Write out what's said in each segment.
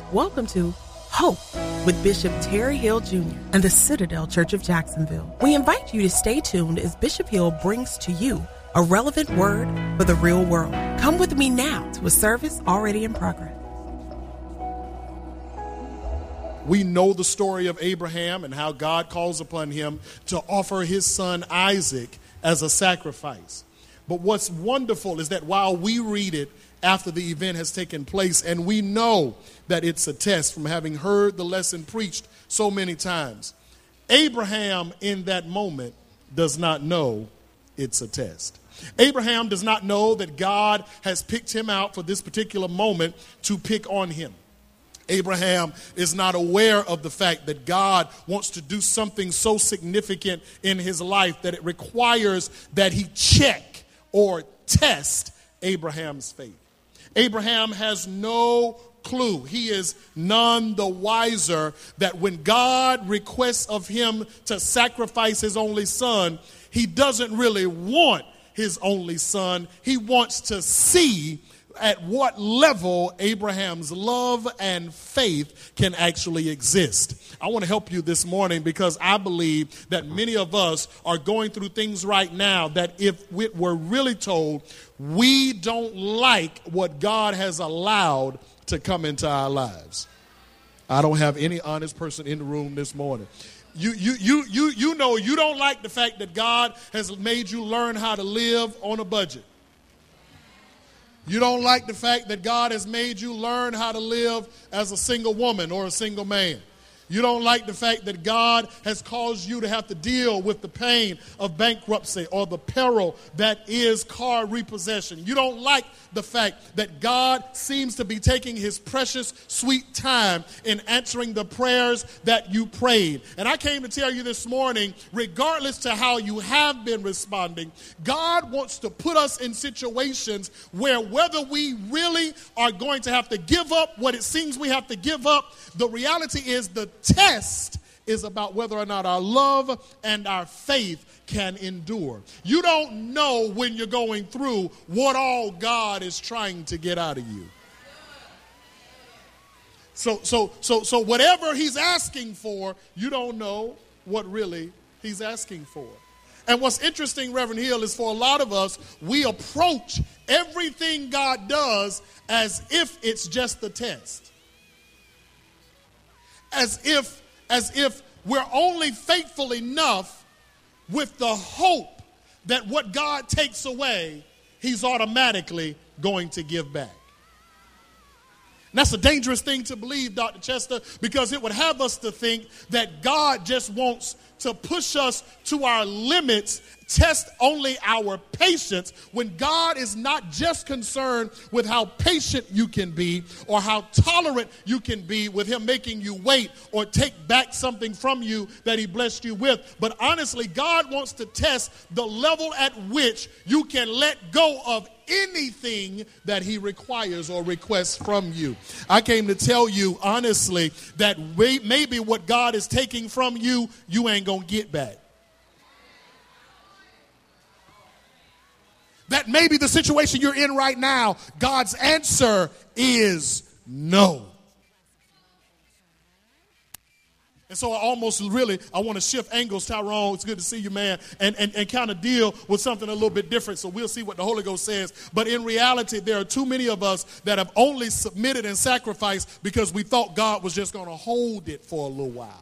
Welcome to Hope with Bishop Terry Hill Jr. and the Citadel Church of Jacksonville. We invite you to stay tuned as Bishop Hill brings to you a relevant word for the real world. Come with me now to a service already in progress. We know the story of Abraham and how God calls upon him to offer his son Isaac as a sacrifice. But what's wonderful is that while we read it after the event has taken place, and we know that it's a test from having heard the lesson preached so many times, Abraham in that moment does not know it's a test. Abraham does not know that God has picked him out for this particular moment to pick on him. Abraham is not aware of the fact that God wants to do something so significant in his life that it requires that he check or test Abraham's faith. Abraham has no clue. He is none the wiser that when God requests of him to sacrifice his only son, he doesn't really want his only son. He wants to see at what level Abraham's love and faith can actually exist. I want to help you this morning because I believe that many of us are going through things right now that if we were really told, we don't like what God has allowed to come into our lives. I don't have any honest person in the room this morning. You know you don't like the fact that God has made you learn how to live on a budget. You don't like the fact that God has made you learn how to live as a single woman or a single man. You don't like the fact that God has caused you to have to deal with the pain of bankruptcy or the peril that is car repossession. You don't like the fact that God seems to be taking his precious, sweet time in answering the prayers that you prayed. And I came to tell you this morning, regardless to how you have been responding, God wants to put us in situations where whether we really are going to have to give up what it seems we have to give up, the reality is the test is about whether or not our love and our faith can endure. You don't know when you're going through what all God is trying to get out of you. So whatever he's asking for, you don't know what really he's asking for. And what's interesting, Reverend Hill, is for a lot of us, we approach everything God does as if it's just the test. As if we're only faithful enough with the hope that what God takes away, he's automatically going to give back. And that's a dangerous thing to believe, Dr. Chester, because it would have us to think that God just wants to push us to our limits, test only our patience, when God is not just concerned with how patient you can be or how tolerant you can be with him making you wait or take back something from you that he blessed you with. But honestly, God wants to test the level at which you can let go of anything that he requires or requests from you. I came to tell you honestly that maybe what God is taking from you, you ain't gonna get back. That maybe the situation you're in right now, God's answer is no. And so I want to shift angles, Tyrone. It's good to see you, man, and kind of deal with something a little bit different. So we'll see what the Holy Ghost says. But in reality, there are too many of us that have only submitted and sacrificed because we thought God was just going to hold it for a little while.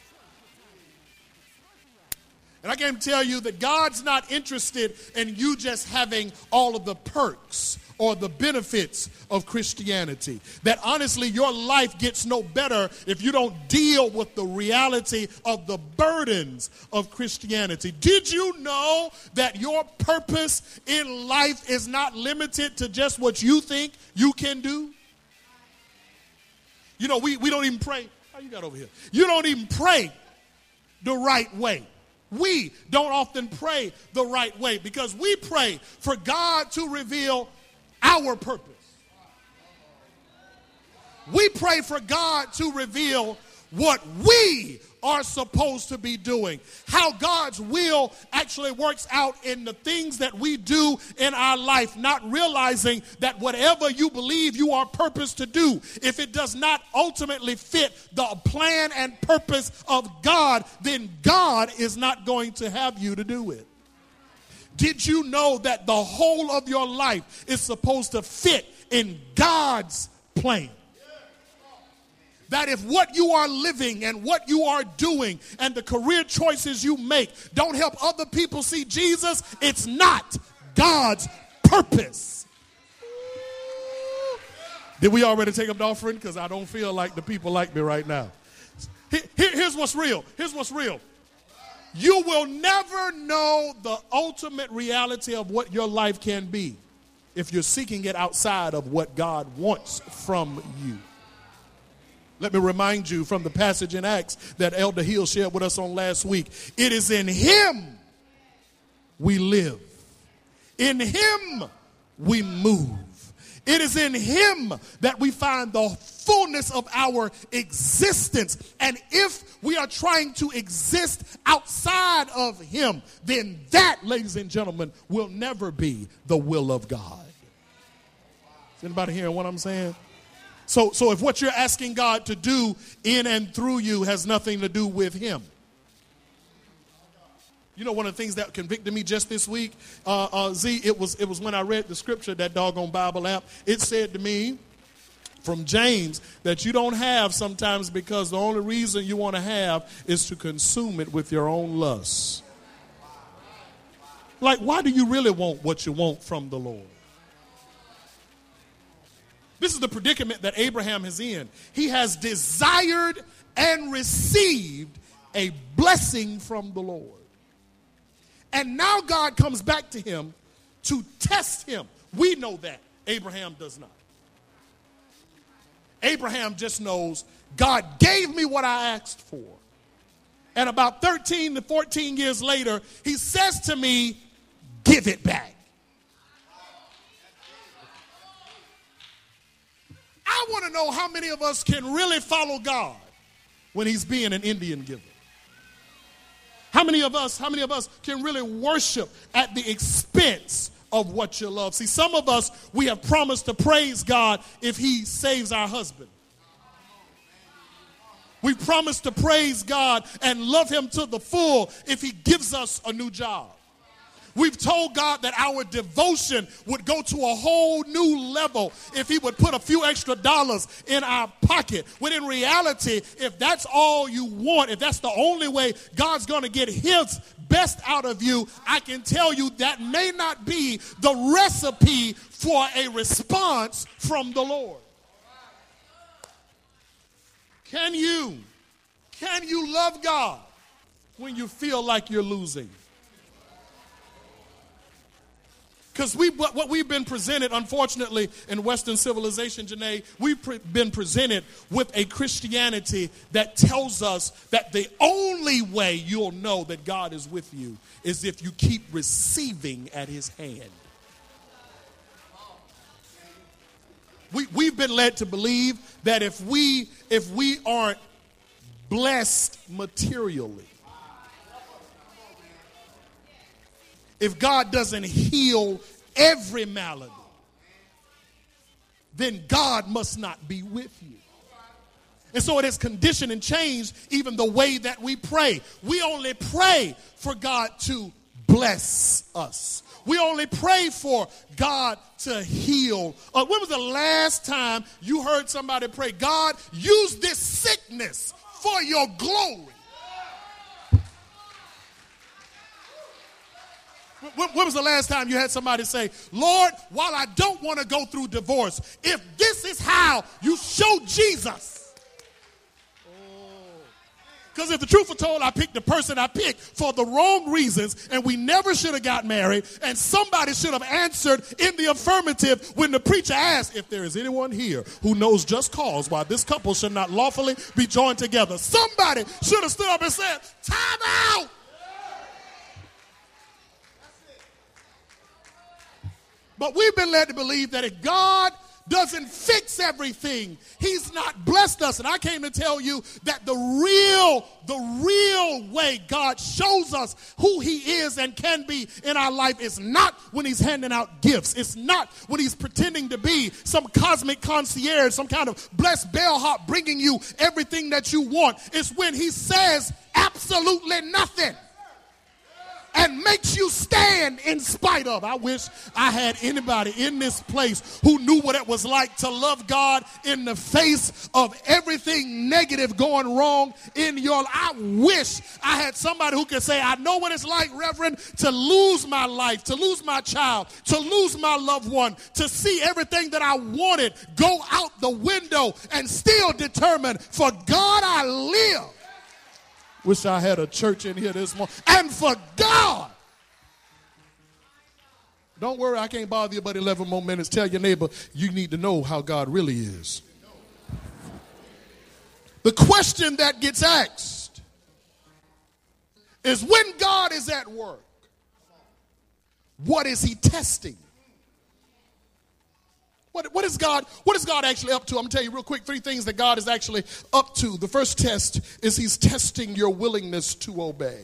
And I came to tell you that God's not interested in you just having all of the perks or the benefits of Christianity. That honestly, your life gets no better if you don't deal with the reality of the burdens of Christianity. Did you know that your purpose in life is not limited to just what you think you can do? You know, we don't even pray. How you got over here? You don't even pray the right way. We don't often pray the right way because we pray for God to reveal our purpose. We pray for God to reveal what we are supposed to be doing. How God's will actually works out in the things that we do in our life, not realizing that whatever you believe you are purposed to do, if it does not ultimately fit the plan and purpose of God, then God is not going to have you to do it. Did you know that the whole of your life is supposed to fit in God's plan? That if what you are living and what you are doing and the career choices you make don't help other people see Jesus, it's not God's purpose. Did we already take up the offering? Because I don't feel like the people like me right now. Here's what's real. Here's what's real. You will never know the ultimate reality of what your life can be if you're seeking it outside of what God wants from you. Let me remind you from the passage in Acts that Elder Hill shared with us on last week. It is in him we live. In him we move. It is in him that we find the fullness of our existence. And if we are trying to exist outside of him, then that, ladies and gentlemen, will never be the will of God. Is anybody hearing what I'm saying? So if what you're asking God to do in and through you has nothing to do with him. You know, one of the things that convicted me just this week, it was when I read the scripture, that doggone Bible app. It said to me from James that you don't have sometimes because the only reason you want to have is to consume it with your own lusts. Like, why do you really want what you want from the Lord? This is the predicament that Abraham is in. He has desired and received a blessing from the Lord. And now God comes back to him to test him. We know that. Abraham does not. Abraham just knows God gave me what I asked for. And about 13 to 14 years later, he says to me, give it back. I want to know how many of us can really follow God when he's being an Indian giver. How many of us can really worship at the expense of what you love? See, some of us, we have promised to praise God if he saves our husband. We promise to praise God and love him to the full if he gives us a new job. We've told God that our devotion would go to a whole new level if he would put a few extra dollars in our pocket. When in reality, if that's all you want, if that's the only way God's going to get his best out of you, I can tell you that may not be the recipe for a response from the Lord. Can you love God when you feel like you're losing? Because what we've been presented, unfortunately, in Western civilization, Janae, we've been presented with a Christianity that tells us that the only way you'll know that God is with you is if you keep receiving at his hand. We've been led to believe that if we aren't blessed materially, if God doesn't heal every malady, then God must not be with you. And so it has conditioned and changed even the way that we pray. We only pray for God to bless us. We only pray for God to heal. When was the last time you heard somebody pray, God, use this sickness for your glory? When was the last time you had somebody say, Lord, while I don't want to go through divorce, if this is how you show Jesus. Because if the truth were told, I picked the person I picked for the wrong reasons, and we never should have got married, and somebody should have answered in the affirmative when the preacher asked, if there is anyone here who knows just cause why this couple should not lawfully be joined together. Somebody should have stood up and said, time out. But we've been led to believe that if God doesn't fix everything. He's not blessed us. And I came to tell you that the real way God shows us who he is and can be in our life is not when he's handing out gifts. It's not when he's pretending to be some cosmic concierge, some kind of blessed bellhop bringing you everything that you want. It's when he says absolutely nothing and makes you stand in spite of. I wish I had anybody in this place who knew what it was like to love God in the face of everything negative going wrong in your life. I wish I had somebody who could say, I know what it's like, Reverend, to lose my life, to lose my child, to lose my loved one, to see everything that I wanted go out the window and still determine, for God I live. Wish I had a church in here this morning. And for God. Don't worry, I can't bother you but 11 more minutes. Tell your neighbor, you need to know how God really is. The question that gets asked is, when God is at work, what is he testing? What is God actually up to? I'm going to tell you real quick 3 things that God is actually up to. The first test is he's testing your willingness to obey.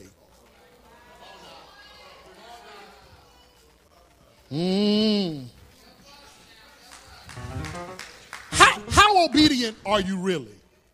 How obedient are you really?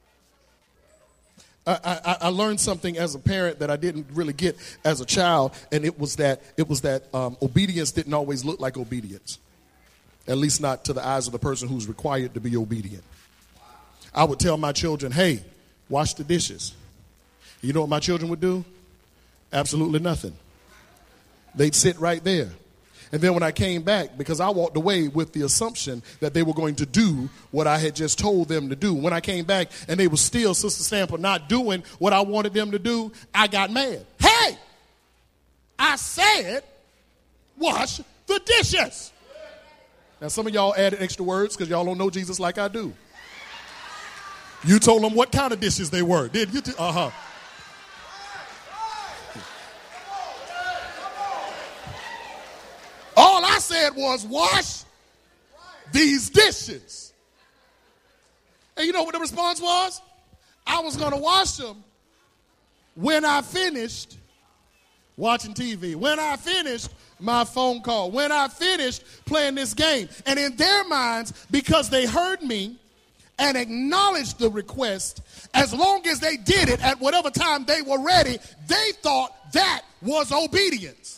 I learned something as a parent that I didn't really get as a child, and it was that obedience didn't always look like obedience. At least not to the eyes of the person who's required to be obedient. I would tell my children, hey, wash the dishes. You know what my children would do? Absolutely nothing. They'd sit right there. And then when I came back, because I walked away with the assumption that they were going to do what I had just told them to do. When I came back and they were still, Sister Stamper, not doing what I wanted them to do, I got mad. Hey, I said, wash the dishes. Now, some of y'all added extra words because y'all don't know Jesus like I do. You told them what kind of dishes they were, didn't you? Uh-huh. All I said was, wash these dishes. And you know what the response was? I was going to wash them when I finished watching TV, when I finished my phone call, when I finished playing this game. And in their minds, because they heard me and acknowledged the request, as long as they did it at whatever time they were ready, they thought that was obedience.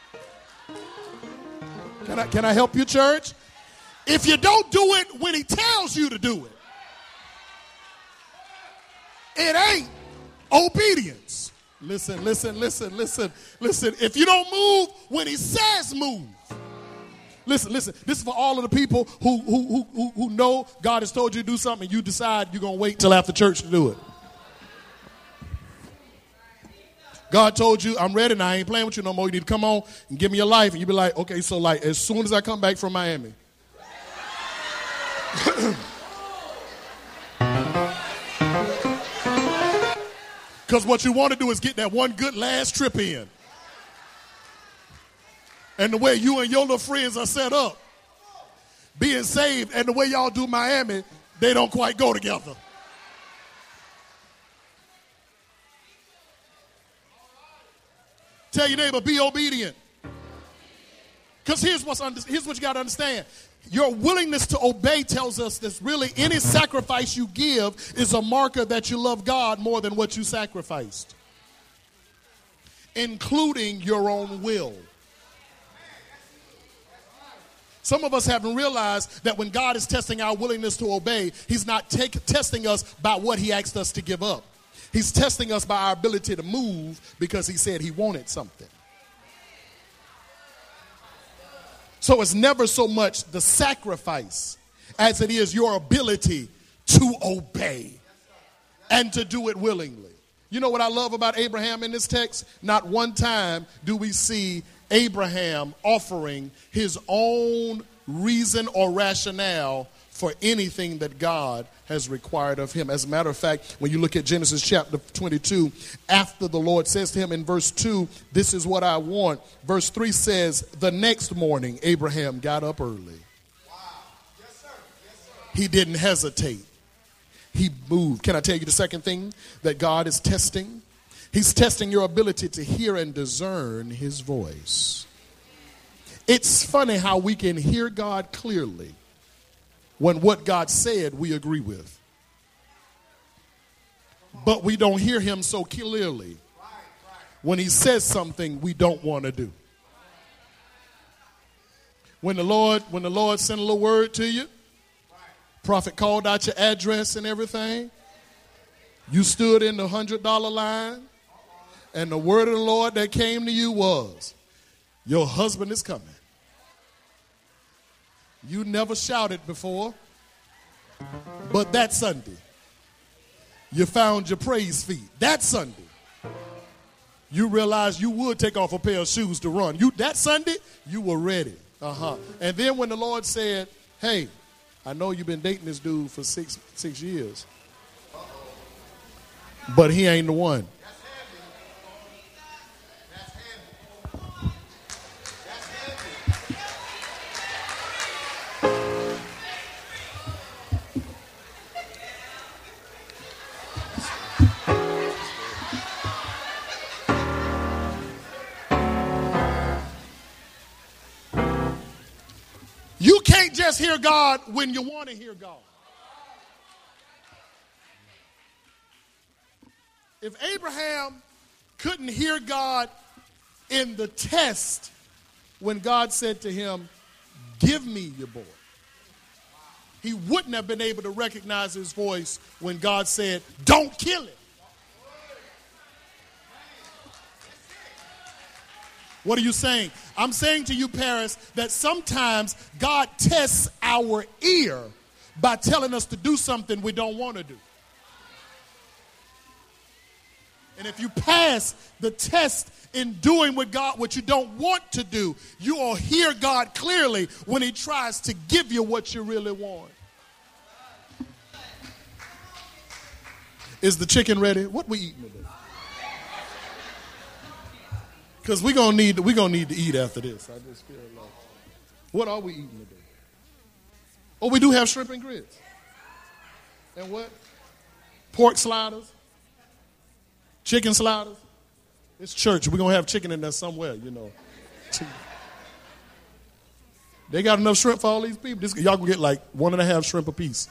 Can I help you, church? If you don't do it when he tells you to do it, it ain't obedience. Listen. If you don't move when he says move. Listen. This is for all of the people who know God has told you to do something and you decide you're going to wait till after church to do it. God told you, I'm ready now, I ain't playing with you no more. You need to come on and give me your life. And you be like, okay, so like as soon as I come back from Miami. Because what you want to do is get that one good last trip in. And the way you and your little friends are set up, being saved, and the way y'all do Miami, they don't quite go together. Tell your neighbor, be obedient. Because here's what you got to understand. Your willingness to obey tells us that really any sacrifice you give is a marker that you love God more than what you sacrificed, including your own will. Some of us haven't realized that when God is testing our willingness to obey, he's not testing us by what he asked us to give up. He's testing us by our ability to move because he said he wanted something. So it's never so much the sacrifice as it is your ability to obey and to do it willingly. You know what I love about Abraham in this text? Not one time do we see Abraham offering his own reason or rationale for anything that God has required of him. As a matter of fact, when you look at Genesis chapter 22, after the Lord says to him in verse 2, this is what I want. Verse 3 says, the next morning, Abraham got up early. Wow. Yes, sir. Yes, He didn't hesitate. He moved. Can I tell you the second thing that God is testing? He's testing your ability to hear and discern his voice. It's funny how we can hear God clearly when what God said we agree with. But we don't hear him so clearly when he says something we don't want to do. When the Lord sent a little word to you, prophet called out your address and everything, you stood in the $100 line, and the word of the Lord that came to you was, your husband is coming. You never shouted before, but that Sunday, you found your praise feet. That Sunday, you realized you would take off a pair of shoes to run. That Sunday, you were ready. And then when the Lord said, hey, I know you've been dating this dude for six years, but he ain't the one. You can't just hear God when you want to hear God. If Abraham couldn't hear God in the test when God said to him, give me your boy, he wouldn't have been able to recognize his voice when God said, don't kill him. What are you saying? I'm saying to you, Paris, that sometimes God tests our ear by telling us to do something we don't want to do. And if you pass the test in doing what you don't want to do, you will hear God clearly when he tries to give you what you really want. Is the chicken ready? What we eating today? Because we're gonna need to eat after this. I just feel like, what are we eating today? Oh, we do have shrimp and grits. And what? Pork sliders. Chicken sliders. It's church. We're gonna have chicken in there somewhere, you know. They got enough shrimp for all these people. Y'all can get like 1.5 shrimp a piece.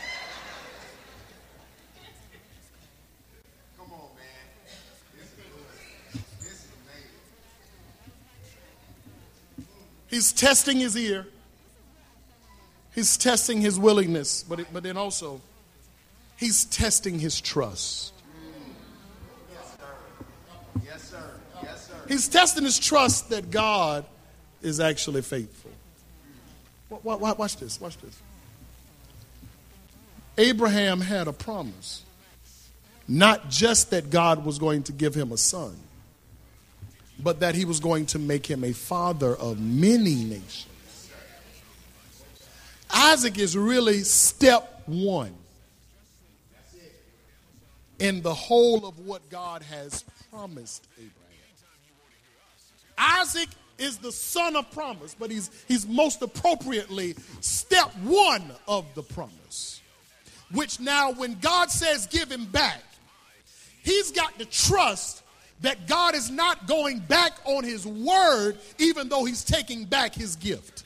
He's testing his ear. He's testing his willingness, but then also he's testing his trust. Yes, sir. Yes, sir. Yes, sir. He's testing his trust that God is actually faithful. Watch this. Watch this. Abraham had a promise. Not just that God was going to give him a son, but that he was going to make him a father of many nations. Isaac is really step one in the whole of what God has promised Abraham. Isaac is the son of promise, but he's most appropriately step one of the promise, which now when God says give him back, he's got to trust that God is not going back on his word, even though he's taking back his gift.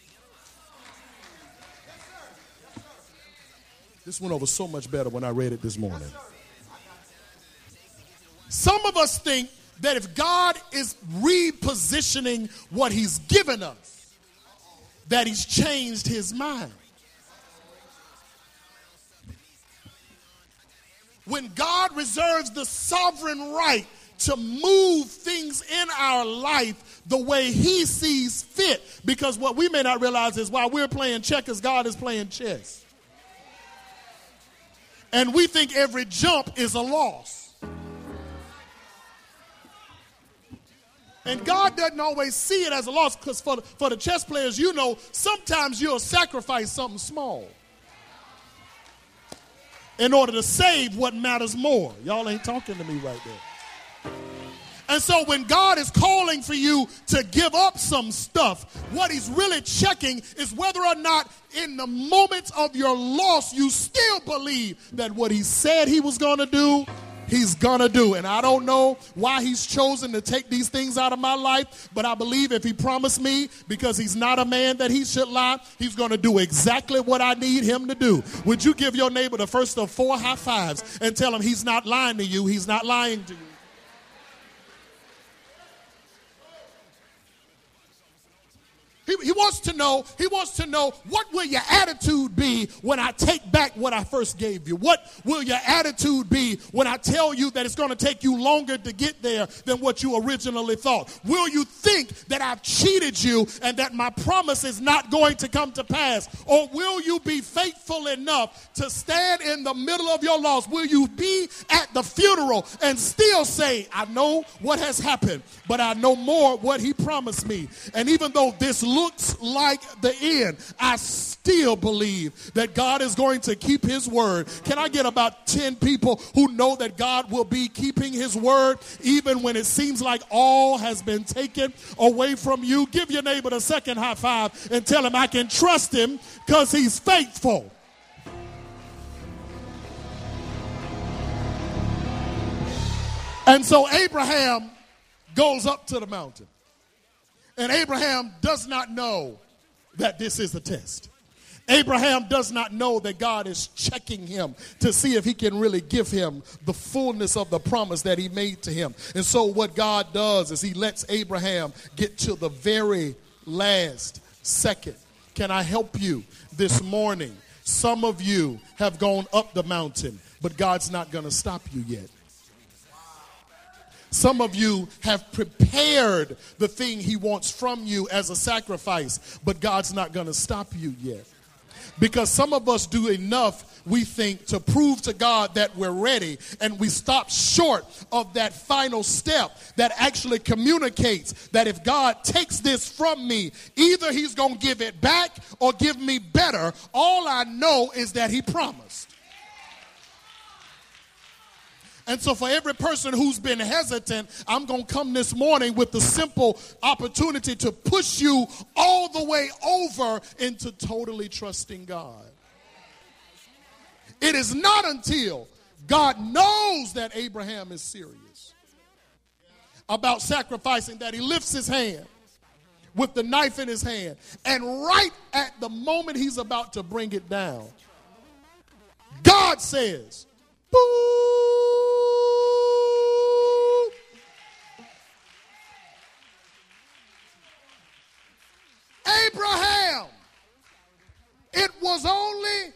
This went over so much better when I read it this morning. Some of us think that if God is repositioning what he's given us, that he's changed his mind. When God reserves the sovereign right to move things in our life the way he sees fit. Because what we may not realize is while we're playing checkers, God is playing chess. And we think every jump is a loss. And God doesn't always see it as a loss, because for the chess players, you know, sometimes you'll sacrifice something small in order to save what matters more. Y'all ain't talking to me right there. And so when God is calling for you to give up some stuff, what he's really checking is whether or not in the moments of your loss, you still believe that what he said he was going to do, he's going to do. And I don't know why he's chosen to take these things out of my life, but I believe if he promised me, because he's not a man that he should lie, he's going to do exactly what I need him to do. Would you give your neighbor the first of 4 high fives and tell him he's not lying to you, he's not lying to you. He wants to know, what will your attitude be when I take back what I first gave you? What will your attitude be when I tell you that it's going to take you longer to get there than what you originally thought? Will you think that I've cheated you and that my promise is not going to come to pass? Or will you be faithful enough to stand in the middle of your loss? Will you be at the funeral and still say, I know what has happened, but I know more what he promised me. And even though this looks like the end, I still believe that God is going to keep his word. Can I get about 10 people who know that God will be keeping his word even when it seems like all has been taken away from you? Give your neighbor the second high five and tell him I can trust him because he's faithful. And so Abraham goes up to the mountain. And Abraham does not know that this is a test. Abraham does not know that God is checking him to see if he can really give him the fullness of the promise that he made to him. And so what God does is he lets Abraham get to the very last second. Can I help you this morning? Some of you have gone up the mountain, but God's not going to stop you yet. Some of you have prepared the thing he wants from you as a sacrifice, but God's not going to stop you yet. Because some of us do enough, we think, to prove to God that we're ready, and we stop short of that final step that actually communicates that if God takes this from me, either he's going to give it back or give me better. All I know is that he promised. And so for every person who's been hesitant, I'm going to come this morning with the simple opportunity to push you all the way over into totally trusting God. It is not until God knows that Abraham is serious about sacrificing that he lifts his hand with the knife in his hand. And right at the moment he's about to bring it down, God says, boo! Abraham, it was only.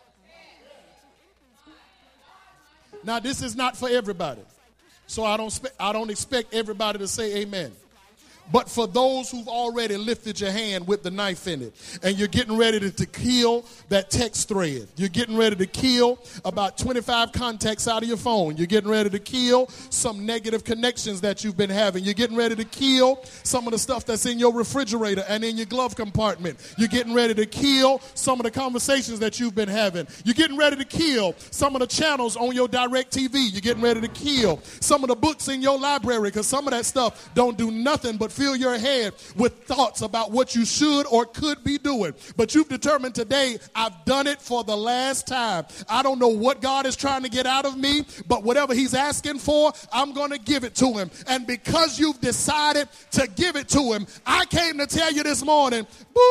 Now this is not for everybody, so I don't expect everybody to say amen. But for those who've already lifted your hand with the knife in it, and you're getting ready to kill that text thread, you're getting ready to kill about 25 contacts out of your phone, you're getting ready to kill some negative connections that you've been having, you're getting ready to kill some of the stuff that's in your refrigerator and in your glove compartment, you're getting ready to kill some of the conversations that you've been having, you're getting ready to kill some of the channels on your direct TV, you're getting ready to kill some of the books in your library, because some of that stuff don't do nothing but fill your head with thoughts about what you should or could be doing. But you've determined today, I've done it for the last time. I don't know what God is trying to get out of me, but whatever he's asking for, I'm going to give it to him. And because you've decided to give it to him, I came to tell you this morning,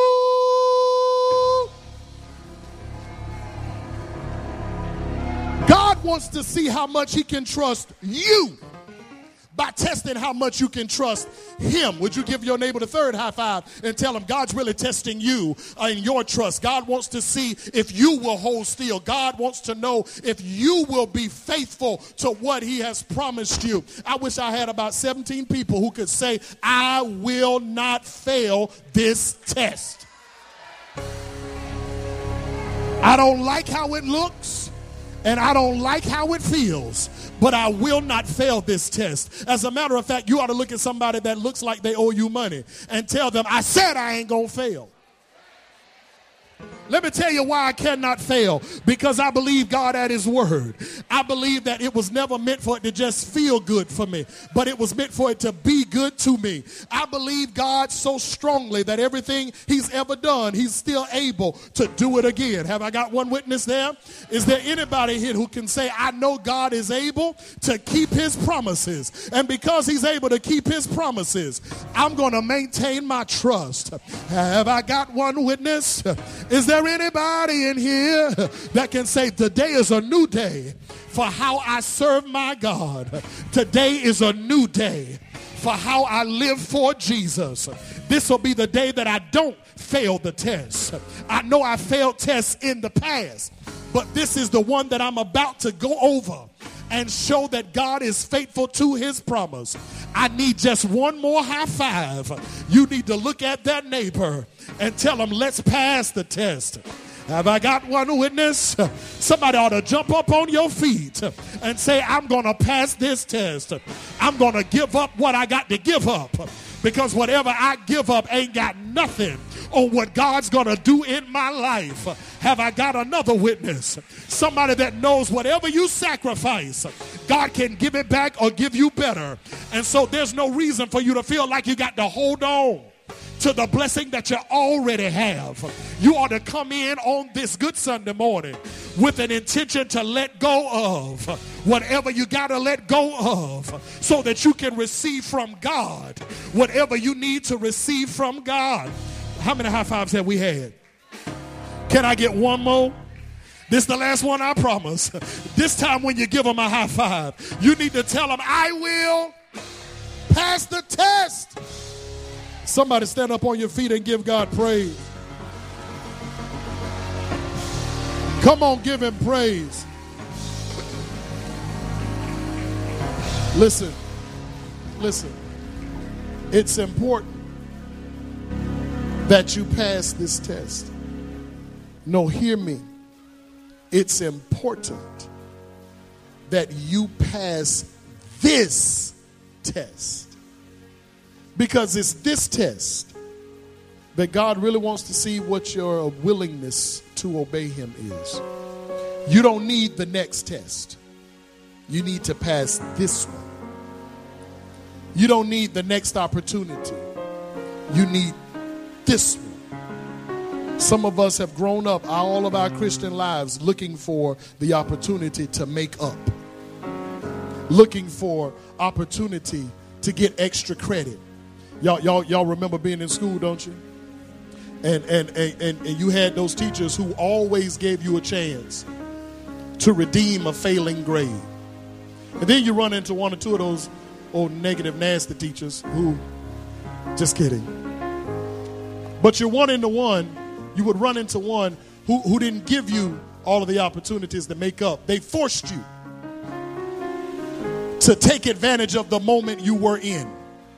boo! God wants to see how much he can trust you by testing how much you can trust him. Would you give your neighbor the third high five and tell him God's really testing you in your trust? God wants to see if you will hold still. God wants to know if you will be faithful to what he has promised you. I wish I had about 17 people who could say, I will not fail this test. I don't like how it looks, and I don't like how it feels, but I will not fail this test. As a matter of fact, you ought to look at somebody that looks like they owe you money and tell them, I said I ain't going to fail. Let me tell you why I cannot fail. Because I believe God at his word. I believe that it was never meant for it to just feel good for me, but it was meant for it to be good to me. I believe God so strongly that everything he's ever done, he's still able to do it again. Have I got one witness there? Is there anybody here who can say, I know God is able to keep his promises, and because he's able to keep his promises, I'm going to maintain my trust? Have I got one witness? Is there anybody in here that can say today is a new day for how I serve my God? Today is a new day for how I live for Jesus. This will be the day that I don't fail the test. I know I failed tests in the past, but this is the one that I'm about to go over and show that God is faithful to his promise. I need just one more high five. You need to look at that neighbor and tell them, let's pass the test. Have I got one witness? Somebody ought to jump up on your feet and say, I'm going to pass this test. I'm going to give up what I got to give up, because whatever I give up ain't got nothing on what God's going to do in my life. Have I got another witness? Somebody that knows whatever you sacrifice, God can give it back or give you better. And so there's no reason for you to feel like you got to hold on to the blessing that you already have. You ought to come in on this Good Sunday morning with an intention to let go of whatever you got to let go of, so that you can receive from God whatever you need to receive from God. How many high fives have we had? Can I get one more? This is the last one, I promise. This time when you give them a high five, you need to tell them, I will pass the test. Somebody stand up on your feet and give God praise. Come on, give him praise. Listen. It's important that you pass this test. No, hear me. It's important that you pass this test. Because it's this test that God really wants to see what your willingness to obey him is. You don't need the next test. You need to pass this one. You don't need the next opportunity. You need this one. Some of us have grown up all of our Christian lives looking for the opportunity to make up, looking for opportunity to get extra credit. Y'all remember being in school, don't you? And you had those teachers who always gave you a chance to redeem a failing grade. And then you run into one or two of those old negative, nasty teachers who, just kidding. But you would run into one who didn't give you all of the opportunities to make up. They forced you to take advantage of the moment you were in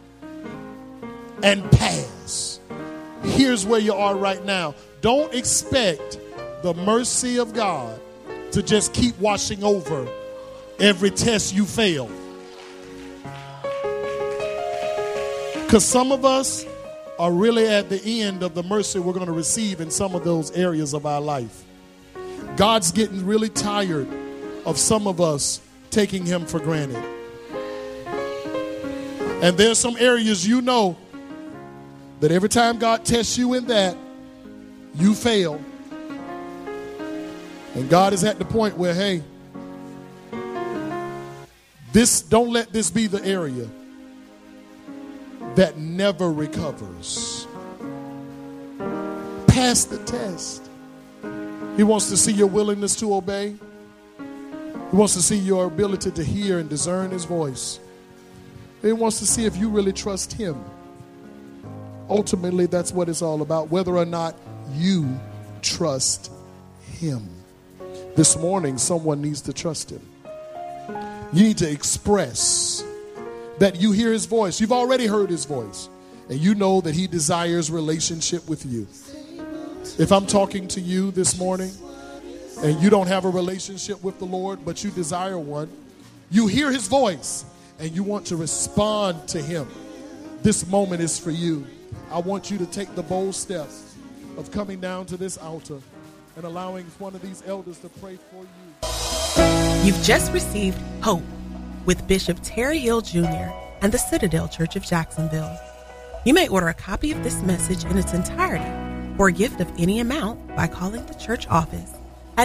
and pass. Here's where you are right now. Don't expect the mercy of God to just keep washing over every test you fail. Because some of us are really at the end of the mercy we're going to receive in some of those areas of our life. God's getting really tired of some of us taking him for granted. And there's some areas you know that every time God tests you in that, you fail. And God is at the point where, hey, don't let this be the area that never recovers. Pass the test. He wants to see your willingness to obey. He wants to see your ability to hear and discern his voice. He wants to see if you really trust him. Ultimately, that's what it's all about, whether or not you trust him. This morning, someone needs to trust him. You need to express that you hear his voice. You've already heard his voice, and you know that he desires relationship with you. If I'm talking to you this morning and you don't have a relationship with the Lord, but you desire one, you hear his voice and you want to respond to him, this moment is for you. I want you to take the bold step of coming down to this altar and allowing one of these elders to pray for you. You've just received Hope with Bishop Terry Hill Jr. and the Citadel Church of Jacksonville. You may order a copy of this message in its entirety or a gift of any amount by calling the church office at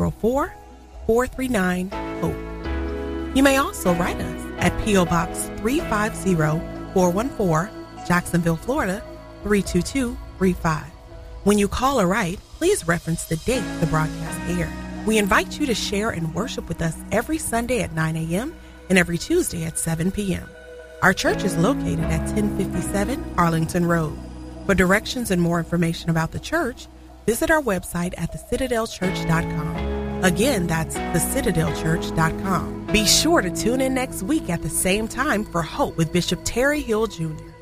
904-439-HOPE. You may also write us at P.O. Box 350414, Jacksonville, Florida 32235. When you call or write, please reference the date the broadcast aired. We invite you to share and worship with us every Sunday at 9 a.m. and every Tuesday at 7 p.m. Our church is located at 1057 Arlington Road. For directions and more information about the church, visit our website at thecitadelchurch.com. Again, that's thecitadelchurch.com. Be sure to tune in next week at the same time for Hope with Bishop Terry Hill Jr.